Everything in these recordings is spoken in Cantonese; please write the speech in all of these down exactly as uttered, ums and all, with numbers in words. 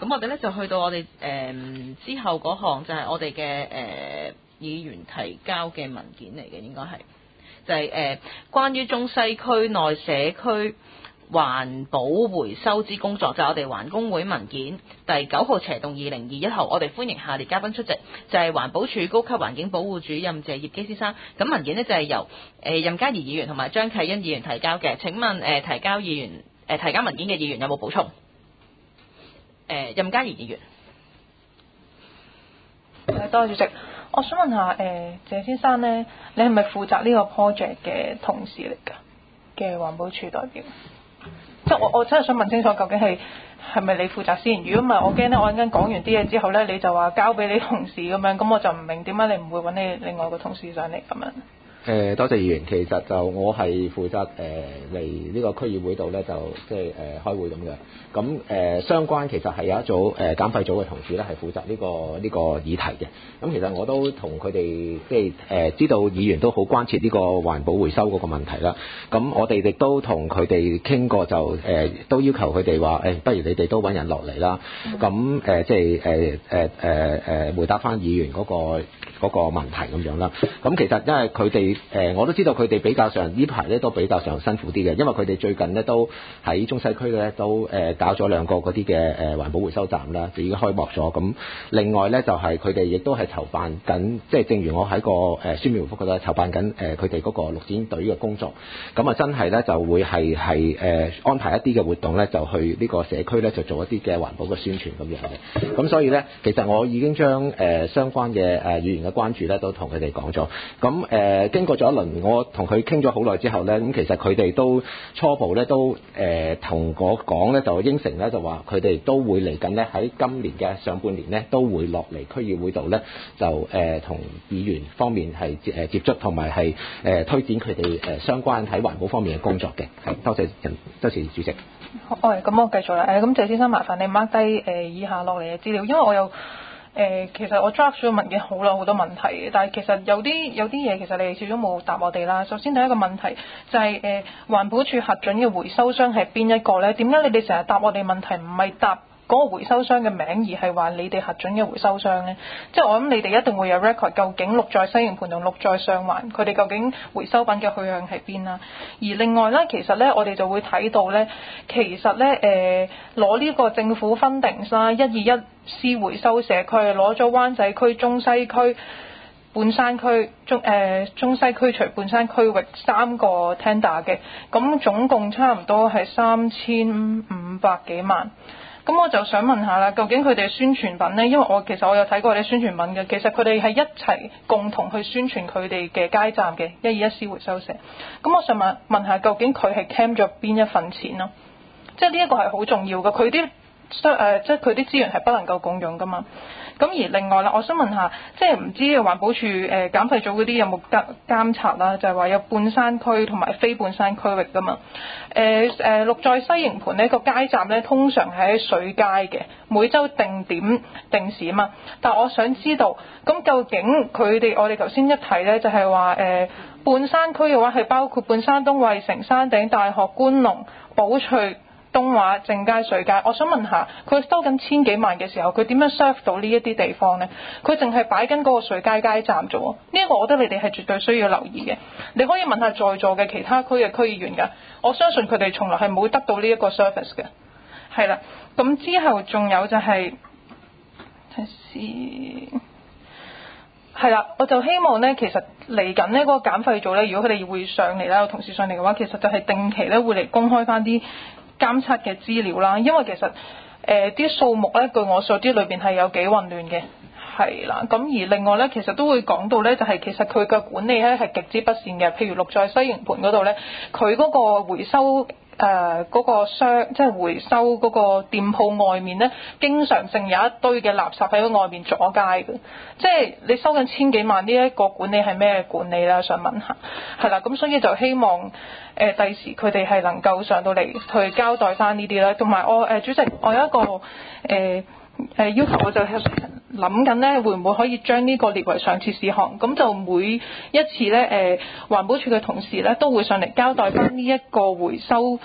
咁我哋咧就去到我哋誒、呃、之後嗰項就係我哋嘅誒議員提交嘅文件嚟嘅，應該係就係、是、誒、呃、關於中西區內社區環保回收之工作，就係、我哋環工會文件第九號斜動二零二一號，我哋歡迎下列嘉賓出席，就係、是、環保署高級環境保護主任謝業基先生。咁文件呢，就係、是、由誒、呃、任嘉兒議員同埋張啟欣議員提交嘅。請問誒、呃、提交議員誒、呃、提交文件嘅議員有冇補充？誒、呃、任嘉兒議員。 誒，多謝主席。我想問下誒、呃、謝先生呢，你係咪負責呢個 project 嘅同事嚟㗎？嘅環保署代表？即係我我真係想問清楚，究竟係係咪你負責先？如果唔係，我驚咧，我陣間講完啲嘢之後咧，你就話交俾你同事咁樣，咁我就唔明點解你唔會揾你另外個同事上嚟咁樣。 誒、呃、多謝議員，其實就我係負責誒嚟呢個區議會度咧，就即係誒開會咁嘅。咁誒、呃、相關其實係有一組誒減廢組嘅同事咧，係負責呢、這個呢、這個議題嘅。咁其實我都同佢哋即係誒、呃、知道議員都好關切呢個環保回收嗰個問題啦。咁我哋亦都同佢哋傾過就，就、呃、誒都要求佢哋話誒，不如你哋都揾人落嚟啦。咁誒、呃、即係誒誒誒誒回答翻議員嗰、那個嗰、那個問題咁樣啦。咁其實因為佢哋誒我都知道佢哋比較上呢排咧都比較上辛苦啲嘅，因為佢哋最近咧都喺中西區咧都誒、呃、搞咗兩個嗰啲嘅誒環保回收站啦，就已經開幕咗。咁另外咧就係佢哋亦都係籌辦緊，即係正如我喺個誒書面回覆嗰度籌辦緊誒佢哋嗰個綠展隊嘅工作。咁啊真係咧就會係係誒安排一啲嘅活動咧，就去呢個社區咧就做一啲嘅環保嘅宣傳咁樣嘅。咁所以咧其實我已經將誒、呃、相關嘅誒議員嘅關注咧都同佢哋講咗。咁誒、呃、經過咗一輪，我同佢傾咗好耐之後咧，咁其實佢哋都初步咧都誒同、呃、我講咧，就應承咧就話佢哋都會嚟緊咧喺今年嘅上半年咧都會落嚟區議會度咧就誒同、呃、議員方面係誒、呃、接觸，同埋係誒推展佢哋誒相關喺環保方面嘅工作嘅。係多謝人，多謝主席。 好，咁我繼續啦。誒，咁謝先生麻煩你 mark 低誒以下落嚟嘅資料，因為我有。誒、呃，其實我 draft 咗文件好啦，好多問題嘅，但係其實有啲有啲嘢其實你哋始終冇答我哋啦。首先第一個問題就係、是、誒、呃、環保署核准嘅回收商係邊一個呢？點解你哋成日答我哋問題唔係答嗰個回收商嘅名，而係話你哋核准嘅回收商呢？即係我諗你哋一定會有 record，究竟綠在西營盤同綠在上環佢哋究竟回收品嘅去向係邊啦？而另外呢，其實呢，我哋就會睇到呢，其實呢，誒攞呢個政府 funding 啦，一二一 C 回收社區攞咗灣仔區、中西區、半山區、中誒、呃、中西區除半山區域三個 tender 嘅，咁總共差唔多係三千五百幾萬。咁我就想問下啦，究竟佢哋宣傳品呢？因為我其實我有睇過你宣傳品嘅，其實佢哋係一齊共同去宣傳佢哋嘅街站嘅一二一 C 回收社。咁我想問問下，究竟佢係 claim 咗邊一份錢咯？即係呢一個係好重要嘅，佢啲誒即係佢啲資源係不能夠共用噶嘛。咁而另外啦，我想問下，即係唔知環保署誒、呃、減廢組嗰啲有冇監監察啦？就係、是、話有半山區同埋非半山區域噶嘛？誒、呃、誒，綠在西營盤呢個街站咧，通常係喺水街嘅，每週定點定時啊嘛。但係我想知道，咁究竟佢哋我哋頭先一提咧，就係話誒半山區嘅話係包括半山東、衛城、山頂、大學、觀龍、寶翠、東華、正街、水街。我想問下，佢收緊千幾萬嘅時候，佢點樣 serve 到呢一啲地方呢？佢淨係擺緊嗰個水街街站啫喎。呢、這、一個我覺得你哋係絕對需要留意嘅。你可以問下在座嘅其他區嘅區議員㗎，我相信佢哋從來係冇得到呢一個 service 嘅。係啦，咁之後仲有就係、是，睇先，係啦，我就希望呢，其實嚟緊呢嗰個減廢組呢，如果佢哋會上嚟啦，有同事上嚟嘅話，其實就係定期呢會嚟公開翻啲監測嘅資料啦，因為其實誒啲、呃、數目咧，據我所知裏邊係有幾混亂嘅，係啦。咁而另外咧，其實都會講到咧，就係、是、其實佢嘅管理咧係極之不善嘅。譬如綠在西營盤嗰度咧，佢嗰個回收誒嗰、呃那個商，即係回收嗰個店鋪外面咧，經常性有一堆嘅垃圾喺外面阻街嘅。即係你收緊千幾萬呢一個管理係咩管理啦？想問下，係啦。咁所以就希望。誒第時佢哋係能夠上到嚟去交代翻呢啲啦，同埋我誒、呃、主席，我有一個誒誒、呃呃、要求，我就係諗緊咧，會唔會可以將呢個列為上次事項？咁就每一次咧誒、呃、環保署嘅同事咧都會上嚟交代翻呢一個回收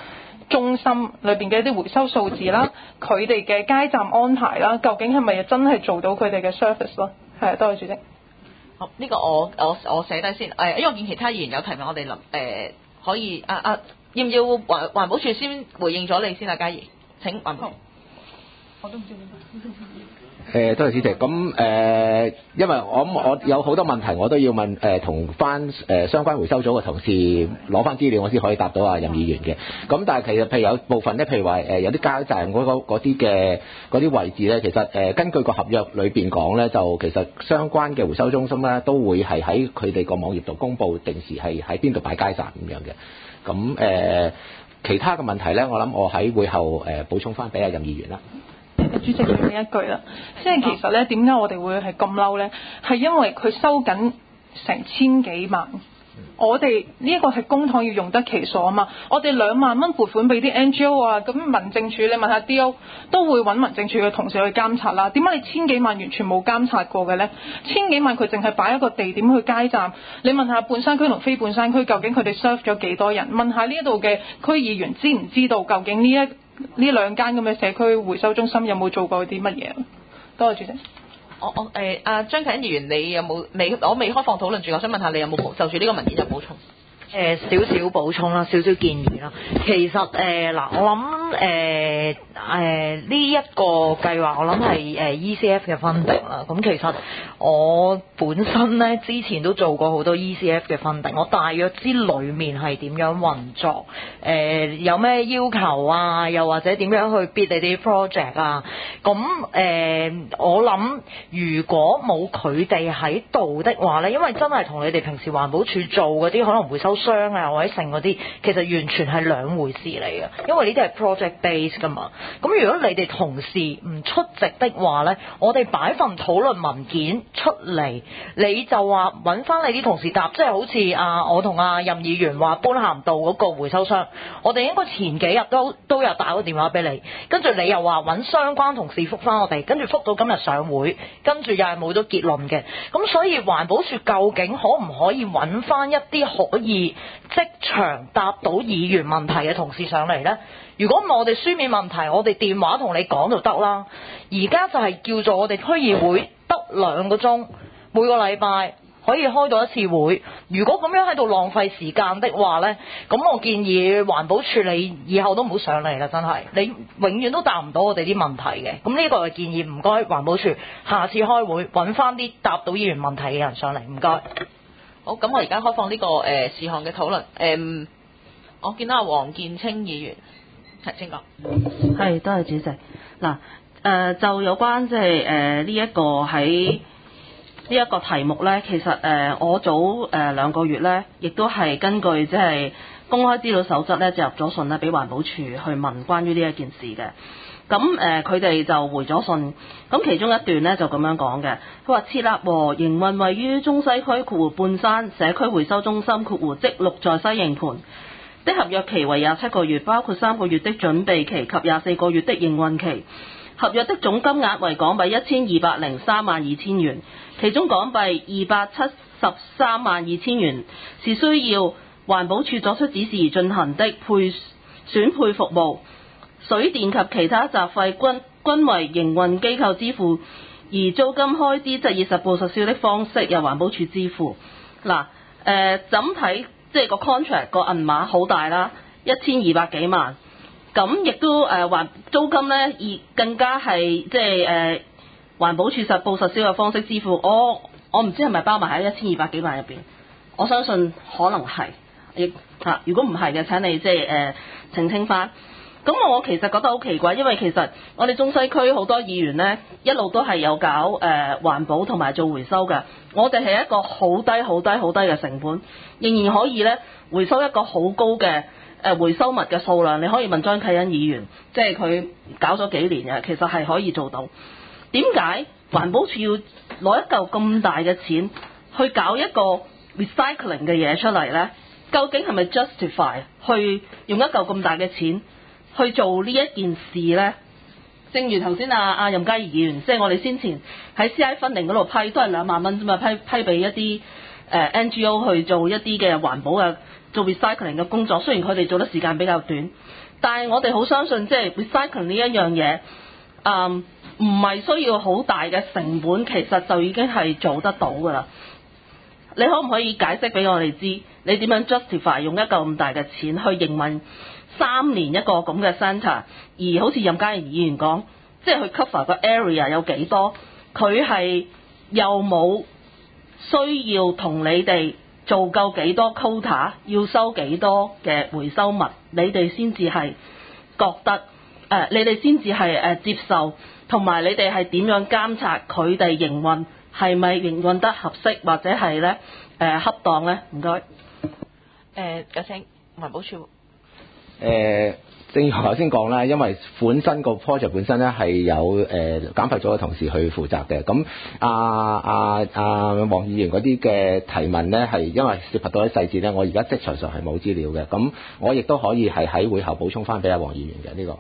中心裏邊嘅一啲回收數字啦，佢哋嘅街站安排啦，究竟係咪真係做到佢哋嘅 service 咯？係，多謝主席。 好，呢、這個我我我寫低先。誒，因為我見其他議員有提問，我哋諗誒可以啊啊，要唔要環環保署先回應咗你先啊？嘉怡，請環保。 我都唔知點解。 誒，多謝主席。咁誒、呃，因為我我有好多問題，我都要問誒，同翻誒相關回收組嘅同事攞翻資料，我先可以答到啊任議員嘅。咁但係其實譬如有部分咧，譬如話誒有啲街站嗰嗰啲嘅嗰啲位置咧，其實誒、呃、根據個合約裏邊講咧，就其實相關嘅回收中心咧都會係喺佢哋個網頁度公佈定時係喺邊度擺街站咁樣嘅。咁誒、呃、其他嘅問題咧，我諗我喺會後誒、呃、補充翻俾阿任議員啦。 主席講呢一句啦，即係其實咧點解我哋會係咁嬲咧？係因為佢收緊成千幾萬，我哋呢一個係公帑要用得其所啊嘛！我哋兩萬蚊撥款俾啲 N G O 啊，咁民政處你問下 D O 都會揾民政處嘅同事去監察啦。點解你千幾萬完全冇監察過嘅咧？千幾萬佢淨係擺一個地點去街站，你問下半山區同非半山區究竟佢哋 serve 咗幾多人？問下呢度嘅區議員知唔知道究竟呢一呢兩間咁嘅社區回收中心有冇做過啲乜嘢？多謝主席。 我我誒阿張啟恩議員，你有冇未？我未開放討論住，我想問下你有冇就住呢個文件有補充？ 誒少少補充啦，少少建議啦。其實誒嗱、呃，我諗誒誒呢一個計劃，我諗係誒 E C F 嘅 funding 啦。咁其實我本身咧之前都做過好多 E C F 嘅 funding，我大約知裡面係點樣運作，誒、呃、有咩要求啊，又或者點樣去 bid 你啲 project 啊。咁誒、呃、我諗如果冇佢哋喺度的話咧，因為真係同你哋平時環保署做嗰啲可能回收商啊或者剩嗰啲，其實完全係兩回事嚟嘅，因為呢啲係 project base 噶嘛。咁如果你哋同事唔出席的話呢，我哋擺份討論文件出嚟，你就話揾翻你啲同事答，即係好似啊我同阿任議員話般咸道嗰個回收商，我哋應該前幾日都都有打個電話俾你，跟住你又話揾相關同事覆翻我哋，跟住覆到今日上會，跟住又係冇咗結論嘅。咁所以環保署究竟可唔可以揾翻一啲可以即場答到議員問題嘅同事上嚟呢？如果唔係我哋書面問題，我哋電話同你講就得啦。而家就係叫做我哋區議會得兩個鐘，每個禮拜可以開到一次會。如果咁樣喺度浪費時間的話呢，咁我建議環保署你以後都唔好上嚟啦，真係你永遠都答唔到我哋啲問題嘅。咁呢個係建議，唔該環保署下次開會揾翻啲答到議員問題嘅人上嚟，唔該。 好，咁我而家開放呢、這個誒、呃、事項嘅討論。誒、呃，我見到阿黃建清議員係請講。 係，多謝主席。嗱，誒、呃、就有關即係誒呢一個喺呢一個題目咧，其實誒、呃、我早誒、呃、兩個月咧，亦都係根據即係公開資料守則咧，就入咗信咧俾環保署去問關於呢一件事嘅。咁誒佢哋就回咗信，咁其中一段咧就咁樣講嘅，佢話設立和營運位於中西區括弧半山社區回收中心括弧即綠在西營盤的合約期為廿七個月，包括三個月的準備期及廿四個月的營運期。合約的總金額為港幣一千二百零三萬二千元，其中港幣二百七十三萬二千元是需要環保署作出指示而進行的配選配服務。水電及其他雜費均均為營運機構支付，而租金開支則以實報實銷的方式由環保署支付。嗱，誒怎睇即係個 contract 個銀碼好大啦，一千二百幾萬。咁亦都誒環租金咧，而更加係即係誒環保署實報實銷嘅方式支付。我我唔知係咪包埋喺一千二百幾萬入邊，我相信可能係，亦嚇如果唔係嘅，請你即係誒澄清翻。咁我其實覺得好奇怪，因為其實我哋中西區好多議員呢，一路都係有搞誒、呃、環保同埋做回收嘅。我哋係一個好低、好低、好低嘅成本，仍然可以呢回收一個好高嘅誒、呃、回收物嘅數量。你可以問張啟恩議員，即係佢搞咗幾年嘅，其實係可以做到。點解環保署要攞一嚿咁大嘅錢去搞一個 recycling 嘅嘢出嚟呢？究竟係咪 justify 去用一嚿咁大嘅錢去做呢一件事呢？正如頭先阿阿任嘉怡議員，即係我哋先前喺 C I funding 嗰度批，都係兩萬蚊啫嘛，批批俾一啲誒、呃、N G O 去做一啲嘅環保嘅做 recycling 嘅工作。雖然佢哋做得時間比較短， 但係我哋好相信即係 recycling 呢一樣嘢，嗯，唔係需要好大嘅成本，其實就已經係做得到㗎啦。你可唔可以解釋俾我哋知，你點樣 justify 用一嚿咁大嘅錢去營運三年一個咁嘅 centre，而好似任嘉賢議員講，即係去 cover 個 area 有幾多，佢係又冇需要同你哋做夠幾多 quota， 要收幾多嘅回收物，你哋先至係覺得誒、呃，你哋先至係誒接受，同埋你哋係點樣監察佢哋營運係咪營運得合適或者係咧誒恰當咧？唔該。 誒，有請環保署。 誒、呃，正如頭先講啦，因為本身個 project 本身咧係有誒、呃、減廢組嘅同事去負責嘅。咁阿阿阿黃議員嗰啲嘅提問咧，係因為涉及到啲細節咧，我而家職場上係冇資料嘅。咁我亦都可以係喺會後補充翻俾阿黃議員嘅呢、這個。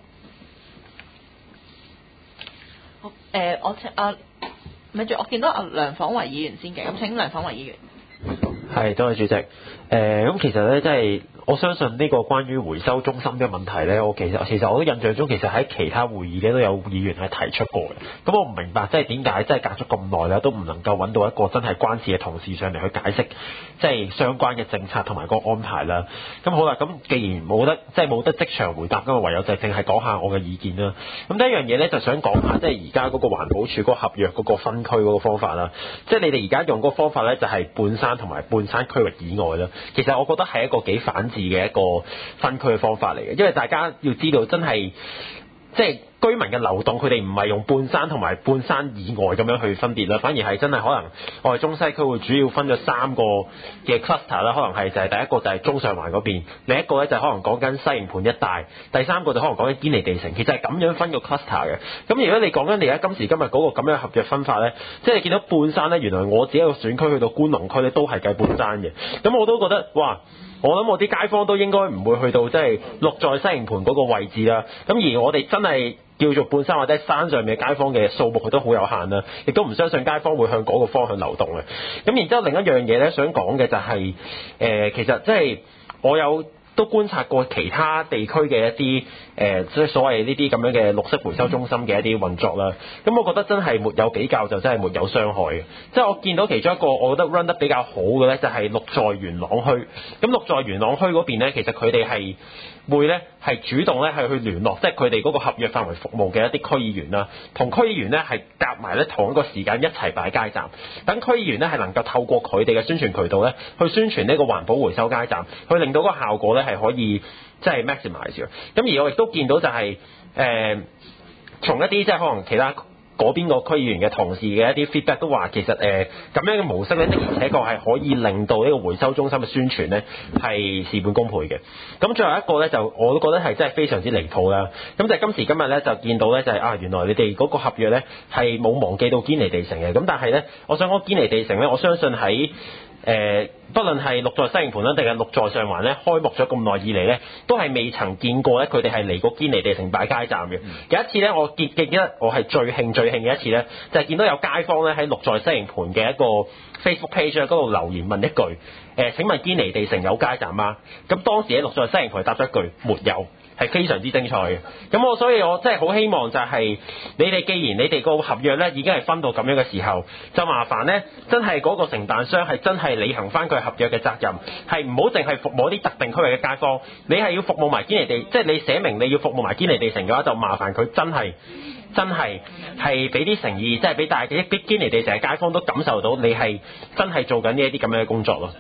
好，誒、呃，我請阿咪住，我見到阿梁晃維議員先嘅，咁請梁晃維議員。 係，多謝主席。誒、呃，咁其實咧，即係我相信呢個關於回收中心嘅問題咧，我其實其實我都印象中，其實喺其他會議咧都有議員係提出過嘅。咁我唔明白，即係點解即係隔咗咁耐咧，都唔能夠揾到一個真係關事嘅同事上嚟去解釋，即係相關嘅政策同埋個安排啦。咁好啦，咁既然冇得即係冇得即場回答，咁啊唯有就淨係講下我嘅意見啦。咁第一樣嘢咧，就想講下即係而家嗰個環保署嗰個合約嗰個分區嗰個方法啦。即係你哋而家用嗰個方法咧，就係半山同埋半山區域以外啦。其實我覺得係一個幾反智嘅一個分區嘅方法嚟嘅，因為大家要知道真係即係居民嘅流動，佢哋唔係用半山同埋半山以外咁樣去分別啦，反而係真係可能我哋中西區會主要分咗三個嘅 cluster 啦，可能係就係第一個就係中上環嗰邊，另一個咧就係可能講緊西營盤一帶，第三個就可能講緊堅尼地城，其實係咁樣分個 cluster 嘅。咁如果你講緊你而家今時今日嗰個咁樣合約分法咧，即係你見到半山咧，原來我自己個選區去到觀龍區咧都係計半山嘅，咁我都覺得哇！我諗我啲街坊都應該唔會去到即係綠在西營盤嗰個位置啦。咁而我哋真係叫做半山或者山上面嘅街坊嘅數目，佢都好有限啦。亦都唔相信街坊會向嗰個方向流動嘅。咁然之後另一樣嘢咧，想講嘅就係、是、誒、呃，其實即係我有都觀察過其他地區嘅一啲誒，即係所謂呢啲咁樣嘅綠色回收中心嘅一啲運作啦。咁我覺得真係沒有比較就真係沒有傷害嘅。即係我見到其中一個我覺得 run 得比較好嘅咧，就係綠在元朗區。咁綠在元朗區嗰邊咧，其實佢哋係會咧係主動咧係去聯絡，即係佢哋嗰個合約範圍服務嘅一啲區議員啦，同區議員咧係夾埋咧同一個時間一齊擺街站，等區議員咧係能夠透過佢哋嘅宣傳渠道咧去宣傳呢個環保回收街站，去令到個效果咧係可以即係 maximize 嘅。咁而我亦都見到就係、是、誒、呃、從一啲即係可能其他嗰邊個區議員嘅同事嘅一啲 feedback 都話，其實誒咁、呃、樣嘅模式咧，的而且確係可以令到呢個回收中心嘅宣傳咧係事半功倍嘅。咁最後一個咧，就我都覺得係真係非常之離譜啦。咁就係今時今日咧，就見到咧就係、是、啊，原來你哋嗰個合約咧係冇忘記到堅尼地城嘅。咁但係咧，我想講堅尼地城咧，我相信喺誒、呃，不論係綠在西營盤啦，定係綠在上環咧，開幕咗咁耐以嚟咧，都係未曾見過咧，佢哋係嚟過堅尼地城擺街站嘅。有一次咧，我記記得我係最興最興嘅一次咧，就係、是、見到有街坊咧喺綠在西營盤嘅一個 Facebook page 嗰度留言問一句：誒、呃，請問堅尼地城有街站嗎？咁當時喺綠在西營盤答咗一句：沒有。係非常之精彩嘅，咁我所以我真係好希望就係你哋，既然你哋個合約咧已經係分到咁樣嘅時候，就麻煩咧真係嗰個承辦商係真係履行翻佢合約嘅責任，係唔好淨係服務啲特定區域嘅街坊，你係要服務埋堅尼地，即係你寫明你要服務埋堅尼地城嘅話，就麻煩佢真係真係係俾啲誠意，即係俾大家啲堅尼地城嘅街坊都感受到你係真係做緊呢一啲咁樣嘅工作咯。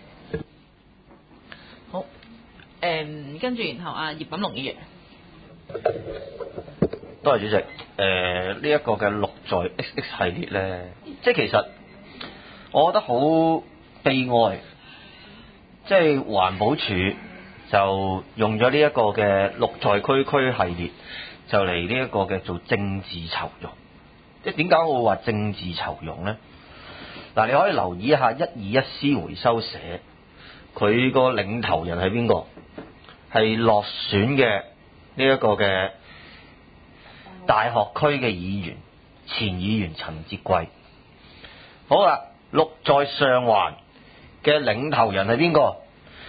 誒、嗯，跟住然後啊，葉錦龍議員， 多謝主席。誒、呃，呢、這、一個嘅綠在 X X 系列咧，即係其實我覺得好悲哀，即係環保署就用咗呢一個嘅綠在區區系列，就嚟呢一個嘅做政治酬庸。即係點解我會話政治酬庸咧？嗱，你可以留意一下一二一 C 回收社，佢個領頭人係邊個？係落選嘅呢一個嘅大學區嘅議員，前議員陳捷貴。好啦，綠在上環嘅領頭人係邊個？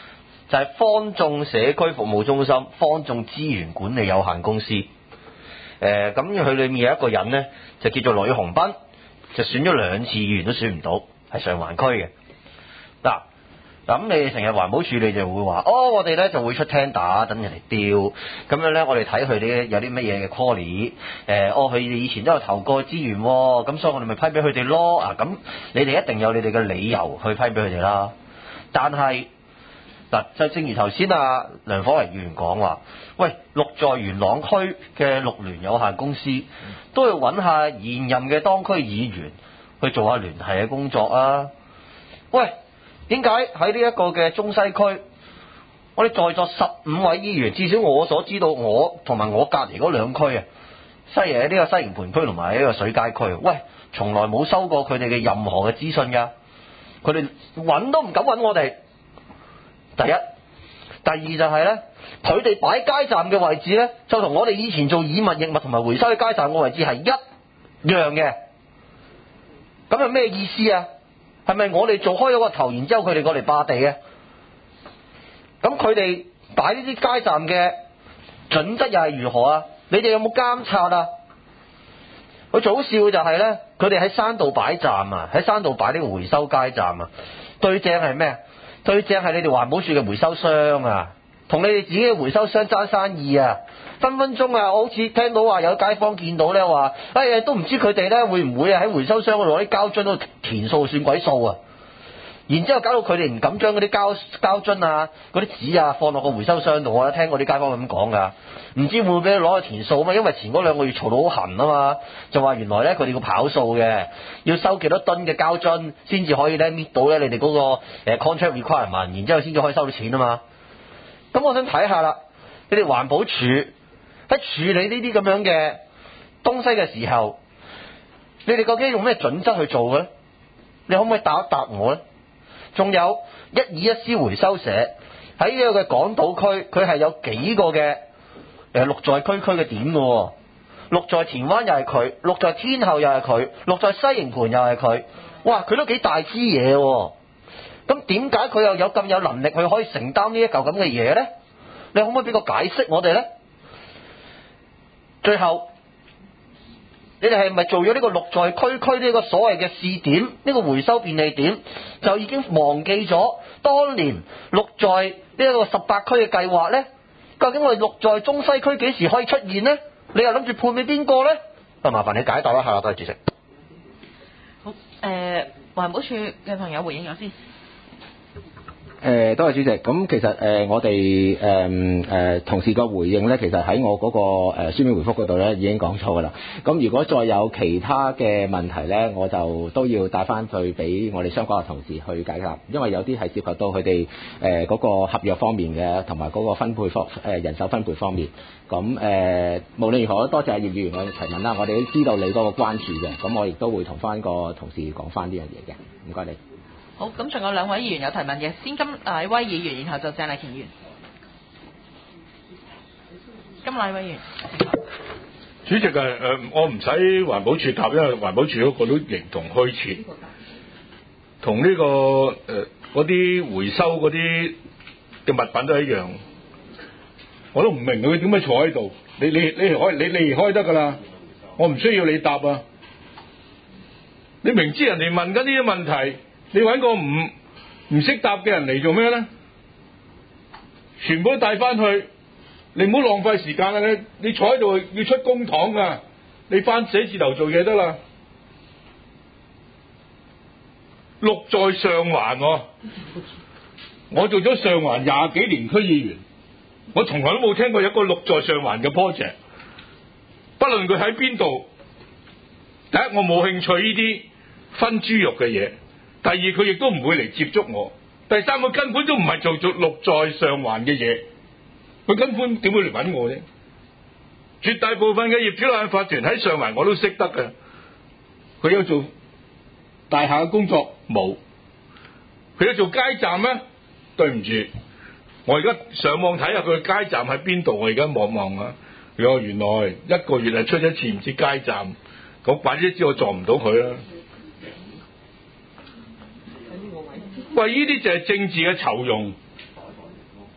就係方眾社區服務中心方眾資源管理有限公司。誒咁佢裏面有一個人呢，就叫做呂鴻斌，就選咗兩次議員都選唔到，係上環區嘅。嗱，咁你哋成日環保署你就會話，哦，我哋咧就會出 tender 等人嚟調，咁樣咧我哋睇佢哋有啲乜嘢嘅 quality， 誒，哦，佢哋以前都有投過資源喎，咁所以我哋咪批俾佢哋咯。啊，咁你哋一定有你哋嘅理由去批俾佢哋啦。但係嗱，就正如頭先啊梁火維議員講話，喂，綠在元朗區嘅綠聯有限公司都要揾下現任嘅當區議員去做下聯繫嘅工作啊。喂，點解喺呢一個嘅中西區，我哋在座十五位議員，至少我所知道，我同埋我隔離嗰兩區啊，西誒呢個西營盤區同埋呢個水街區，喂，從來冇收過佢哋嘅任何嘅資訊㗎，佢哋揾都唔敢揾我哋。第一，第二就係咧，佢哋擺街站嘅位置咧，就同我哋以前做以物易物同埋回收嘅街站嘅位置係一樣嘅。咁係咩意思啊？係咪我哋做開咗個頭，然之後佢哋過嚟霸地嘅？咁佢哋擺呢啲街站嘅準則又係如何啊？你哋有冇監察啊？佢最好笑嘅就係咧，佢哋喺山道擺站啊，喺山道擺呢個回收街站啊，對正係咩？對正係你哋環保署嘅回收商啊，同你哋自己嘅回收商爭生意啊！分分鐘啊，我好似聽到話有街坊見到咧話，哎呀都唔知佢哋咧會唔會喺回收箱嗰度攞啲膠樽度填數算鬼數啊！然之後搞到佢哋唔敢將嗰啲膠膠樽啊、嗰啲紙啊放落個回收箱度。我有聽過啲街坊咁講㗎，唔知會唔會俾佢攞去填數啊嘛？因為前嗰兩個月嘈到好痕啊嘛，就話原來咧佢哋要跑數嘅，要收幾多噸嘅膠樽先至可以咧搣到咧你哋嗰個 contract requirement，然之後先至可以收到錢啊嘛。咁我想睇下啦，你哋環保署喺處理呢啲咁樣嘅東西嘅時候，你哋究竟用咩準則去做嘅咧？你可唔可以答一答我咧？仲有一二一 C 回收社喺呢個嘅港島區，佢係有幾個嘅誒綠在區區嘅點嘅喎，綠在田灣又係佢，綠在天后又係佢，綠在西營盤又係佢，哇！佢都幾大支嘢喎。咁點解佢又有咁有能力去可以承擔呢一嚿咁嘅嘢咧？你可唔可以俾個解釋我哋咧？最後，你哋係咪做咗呢個綠在區區呢個所謂嘅試點，呢個回收便利點，就已經忘記咗當年綠在呢一個十八區嘅計劃咧？究竟我哋綠在中西區幾時可以出現咧？你又諗住判俾邊個咧？啊，麻煩你解答一下，多謝主席。 好，誒、呃，環保署嘅朋友回應咗先。 誒、呃，多謝主席。咁其實誒、呃，我哋誒誒同事個回應咧，其實喺我嗰、那個誒、呃、書面回覆嗰度咧已經講咗㗎啦。咁如果再有其他嘅問題咧，我就都要帶翻去俾我哋相關嘅同事去解答，因為有啲係涉及到佢哋誒嗰個合約方面嘅，同埋嗰個分配方誒、呃、人手分配方面。咁誒、呃，無論如何，多謝阿葉議員嘅提問啦。我哋都知道你嗰個關注嘅，咁我亦都會同翻個同事講翻呢樣嘢嘅。唔該你。 好，咁仲有兩位議員有提問嘅，先金乃威議員，然後就鄭麗瓊議員。金乃威議員。 主席啊，誒、呃，我唔使環保署答，因為環保署嗰個都形同虛設，同呢、這個誒嗰啲回收嗰啲嘅物品都一樣。我都唔明佢點解坐喺度，你你你可以你離開得㗎啦，我唔需要你答啊！你明知人哋問緊呢啲問題。你揾個唔唔識答嘅人嚟做咩咧？全部都帶翻去，你唔好浪費時間啦！你你坐喺度要出公帑噶，你翻寫字樓做嘢得啦。綠在上環、啊，我做咗上環廿幾年區議員，我從來都冇聽過有一個綠在上環嘅 project， 不論佢喺邊度。第一，我冇興趣呢啲分豬肉嘅嘢。第二，佢亦都唔會嚟接觸我。第三，佢根本都唔係做做綠在上環嘅嘢，佢根本點會嚟揾我啫？絕大部分嘅業主立案法團喺上環我都識得嘅，佢有做大廈嘅工作冇？佢有做街站咩？對唔住，我而家上網睇下佢嘅街站喺邊度，我而家望望啊，原原來一個月係出一次唔知街站，咁快啲知我撞唔到佢啦。喂，呢啲就係政治嘅酬庸，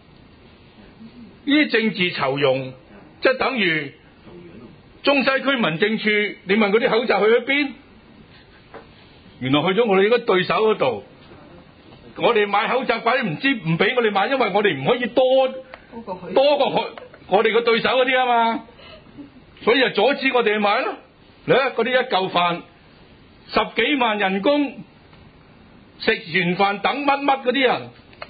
呢啲政治酬庸，即係等於中西區民政處，你問嗰啲口罩去咗邊？原來去咗我哋嗰對手嗰度。我哋買口罩怪啲唔知唔俾我哋買，因為我哋唔可以多多過我我哋個對手嗰啲啊嘛，所以就阻止我哋去買咯。你睇嗰啲一嚿飯十幾萬人工，食完飯等乜乜嗰啲人，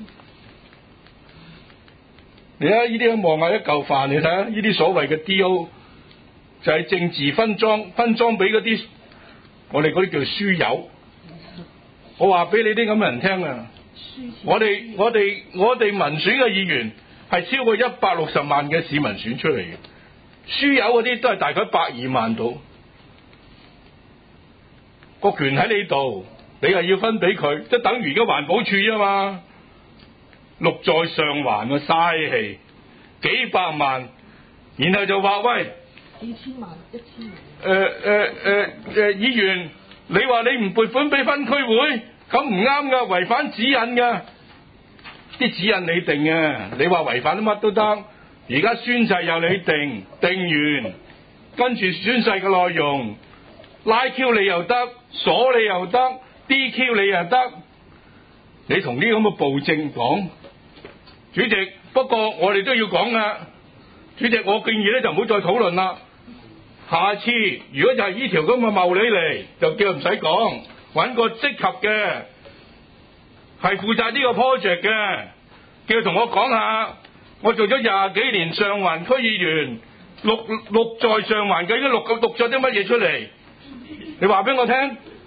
你睇呢啲望下一嚿飯，你睇下呢啲所謂嘅 D O 就係政治分贓，分贓俾嗰啲我哋嗰啲叫書友。我話俾你啲咁嘅人聽啊！我哋我哋我哋民選嘅議員係超過一百六十萬嘅市民選出嚟嘅，書友嗰啲都係大概百二萬度，個權喺你度，你係要分俾佢，即係等於而家環保署啊嘛，六在上環個嘥氣幾百萬，然後就話喂幾千萬一千萬， 誒誒誒誒議員，你話你唔撥款俾分區會？咁唔啱噶，違反指引噶，啲指引你定嘅，你話違反乜都得。而家宣誓由你定，定完跟住宣誓嘅內容，拉 Q 你又得，鎖你又得 ，D Q 你又得。你同啲咁嘅暴政講，主席，不過我哋都要講噶，主席，我建議咧就唔好再討論啦。下次如果就係呢條咁嘅茂利嚟，就叫唔使講。揾個適合嘅，係負責呢個 project 嘅，叫佢同我講下。我做咗廿幾年上環區議員，錄錄在上環嘅，已經錄錄咗啲乜嘢出嚟？你話俾我聽。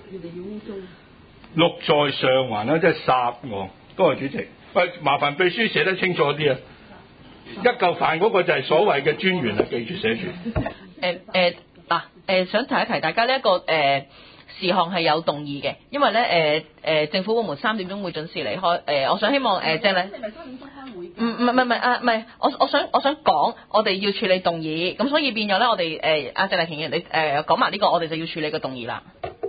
錄在上環啦，真係殺我！多謝主席。喂，麻煩秘書寫得清楚啲啊！一嚿飯嗰個就係所謂嘅專員啊，記住寫住。 誒誒嗱誒，想提一提大家呢、這、一個誒。呃事項係有動議嘅，因為咧誒誒政府部門三點鐘會準時離開，誒、呃、我想希望誒即係咧，你咪三點鐘開會？唔唔唔唔啊唔係，我我想我想講，我哋要處理動議，咁所以變咗咧，我哋誒阿鄭麗瓊你誒講埋呢個，我哋就要處理個動議啦。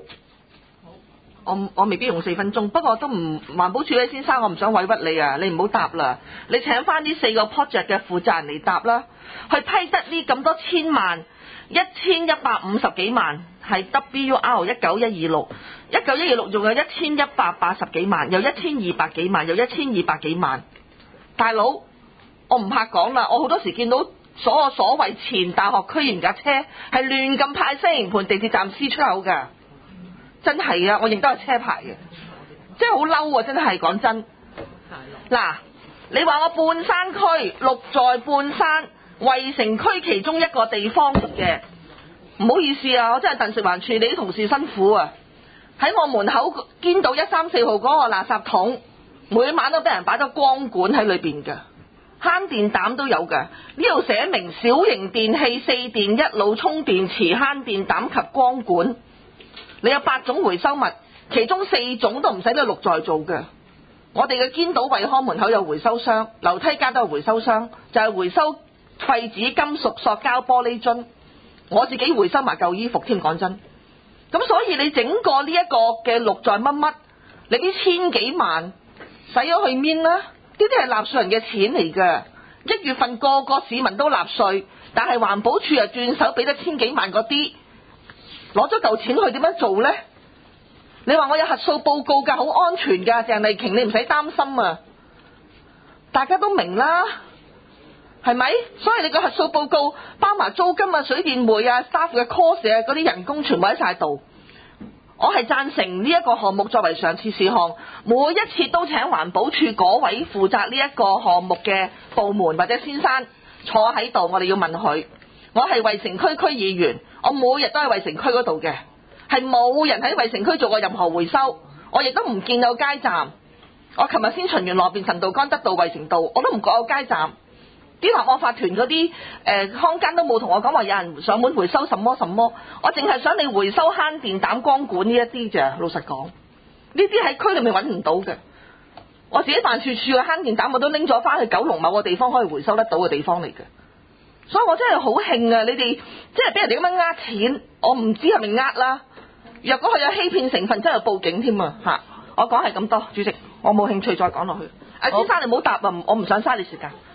我我未必用四分鐘，不過都唔環保署咧，先生，我唔想委屈你啊，你唔好答啦，你請翻呢四個 project 嘅負責人嚟答啦，去批得呢咁多千萬。一千一百五十幾萬係 W R 一九一二六，一九一二六仲有一千一百八十幾萬，有一千二百幾萬，有一千二百幾萬。大佬，我唔怕講啦，我好多時見到所有所謂前大學區議員架車係亂咁派西營盤地鐵站 C 出口㗎，真係啊！我認得係車牌嘅，真係好嬲啊！真係講真。嗱，你話我半山區六在半山。衛城區其中一個地方嚟嘅，唔好意思啊，我真係鄧食環處理啲同事辛苦啊！喺我門口見到一三四號嗰個垃圾桶，每晚都俾人擺咗光管喺裏邊嘅，慳電膽都有嘅。呢度寫明小型電器四電一腦充電池慳電膽及光管，你有八種回收物，其中四種都唔使你綠在做嘅。我哋嘅堅島惠康門口有回收箱，樓梯間都有回收箱，就係、是、回收廢紙、金屬、塑膠、玻璃樽，我自己回收埋舊衣服添，講真。咁所以你整個呢一個嘅綠在乜乜，你啲千幾萬使咗去邊啦？呢啲係納稅人嘅錢嚟㗎。一月份個個市民都納稅，但係環保署又轉手俾得千幾萬嗰啲，攞咗嚿錢去點樣做呢？你話我有核數報告㗎，好安全㗎，鄭麗瓊，你唔使擔心啊！大家都明啦。係咪？所以你個核數報告包埋租金啊、水電煤啊、staff 嘅 cost 啊、嗰啲人工全部喺晒度。我係贊成呢一個項目作為上次事項，每一次都請環保署嗰位負責呢一個項目嘅部門或者先生坐喺度，我哋要問佢。我係衛城區區議員，我每日都喺衛城區嗰度嘅，係冇人喺衛城區做過任何回收，我亦都唔見有街站。我琴日先巡完羅便臣道、干德道、衛城道，我都唔覺有街站。啲立案法團嗰啲誒康間都冇同我講話有人上門回收什麼什麼，我淨係想你回收慳電膽光管呢一啲咋。老實講，呢啲喺區裏面揾唔到嘅。我自己辦處處嘅慳電膽我都拎咗翻去九龍某個地方可以回收得到嘅地方嚟嘅，所以我真係好興啊！你哋即係俾人哋咁樣呃錢，我唔知係咪呃啦。若果佢有欺騙成分，真係報警添啊！嚇，我講係咁多，主席，我冇興趣再講落去。阿先生你唔好答啊，我唔想嘥你時間。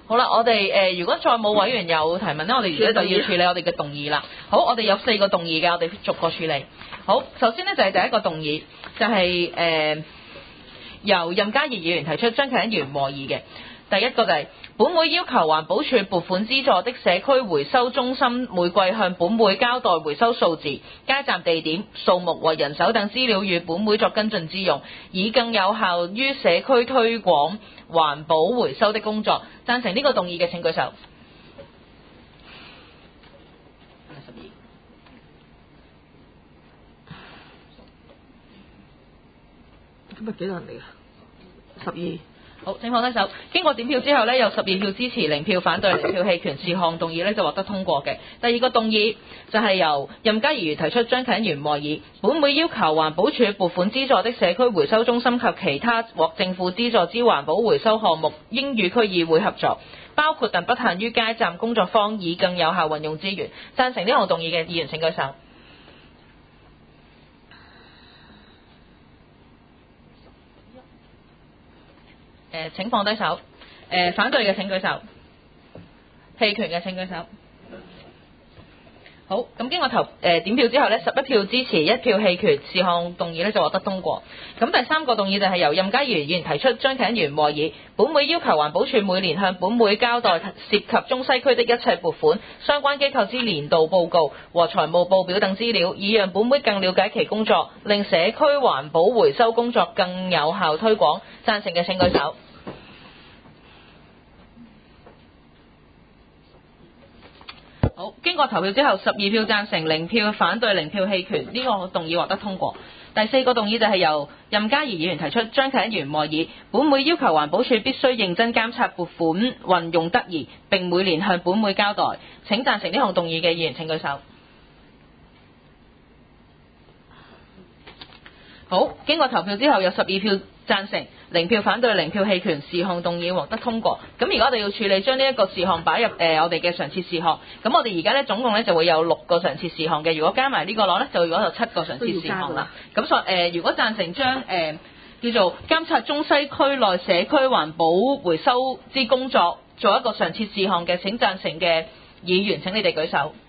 好啦，我哋誒、呃、如果再冇委員有提問咧，我哋而家就要處理我哋嘅動議啦。好，我哋有四個動議嘅，我哋逐個處理。好，首先呢，就係、是、第一個動議，就係、是、誒、呃、由任嘉兒議員提出，張啟欣議員和議嘅。第一個就係、是、本會要求環保署撥款資助的社區回收中心每季向本會交代回收數字、街站地點、數目和人手等資料與本會作跟進之用，以更有效於社區推廣環保回收的工作。贊成呢個動議嘅請舉手。 今日幾多人嚟啊？十二。 好，請放低手。經過點票之後呢，有十二票支持，零票反對，零票棄權，事項動議呢就獲得通過嘅。第二個動議就係由任嘉兒議員提出，張啟欣議員和議，本會要求環保署撥款資助的社區回收中心及其他獲政府資助之環保回收項目，應與區議會合作，包括但不限於街站工作坊，以更有效運用資源。贊成呢項動議嘅議員請舉手。誒、呃、請放低手，誒、呃、反對嘅請舉手，棄權嘅請舉手。好，咁經過投誒、呃、點票之後呢，十一票支持，一票棄權，事項動議呢就獲得通過。咁第三個動議就係由任嘉兒議員提出，張啟欣議員和議，本會要求環保署每年向本會交代涉及中西區的一切撥款、相關機構之年度報告和財務報表等資料，以讓本會更了解其工作，令社區環保回收工作更有效推廣。贊成嘅請舉手。好，經過投票之後，十二票贊成，零票反對，零票棄權，呢、這個動議獲得通過。第四個動議就係由任嘉兒議員提出，張啟欣議員和議，本會要求環保署必須認真監察撥款運用得宜，並每年向本會交代。請贊成呢項動議嘅議員請舉手。好，經過投票之後，有十二票贊成，零票反對，零票棄權，事項動議獲得通過。咁而家我哋要處理將呢一個事項擺入誒、呃、我哋嘅常設事項。咁我哋而家咧總共咧就會有六個常設事項嘅。如果加埋呢個攞咧，就如果有七個常設事項啦。咁所誒，如果贊成將誒、呃、叫做監察中西區內社區環保回收之工作做一個常設事項嘅，請贊成嘅議員請你哋舉手。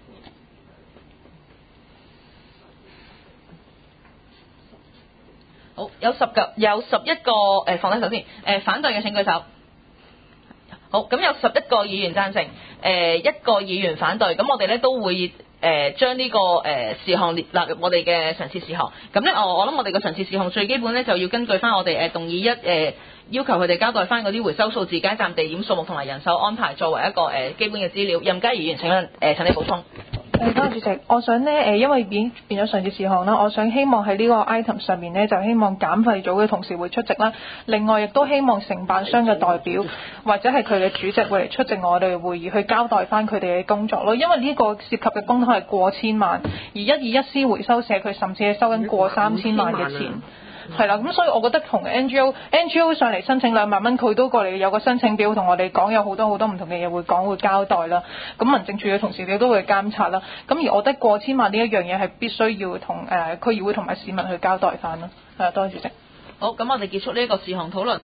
好，有十個，有十一個誒、呃，放低手先。誒、呃，反對嘅請舉手。好，咁有十一個議員贊成，誒、呃、一個議員反對。咁我哋咧都會誒、呃、將呢、這個誒、呃、事項列納入我哋嘅常設事項。咁咧，我我諗我哋嘅常設事項最基本咧就要根據翻我哋誒、呃、動議一誒、呃、要求佢哋交代翻嗰啲回收數字、街站地點數目同埋人手安排作為一個誒、呃、基本嘅資料。任嘉兒議員請誒、呃、請你補充。 誒，多謝主席。我想呢，誒，因為已經變咗常設事項啦，我想希望喺呢個 item 上面呢，就希望減廢組嘅同事會出席啦。另外，亦都希望承辦商嘅代表或者係佢嘅主席會嚟出席我哋會議，去交代翻佢哋嘅工作咯。因為呢個涉及嘅公帑係過千萬，而一二一 C 回收社區甚至係收緊過三千萬嘅錢。係啦，咁所以我覺得同 N G O N G O 上嚟申請兩萬蚊，佢都過嚟有個申請表同我哋講，有好多好多唔同嘅嘢會講會交代啦。咁民政處嘅同事亦都會監察啦。咁而我覺得過千萬呢一樣嘢係必須要同誒區議會同埋市民去交代翻咯。係啊，多謝主席。 好，咁我哋結束呢一個事項討論。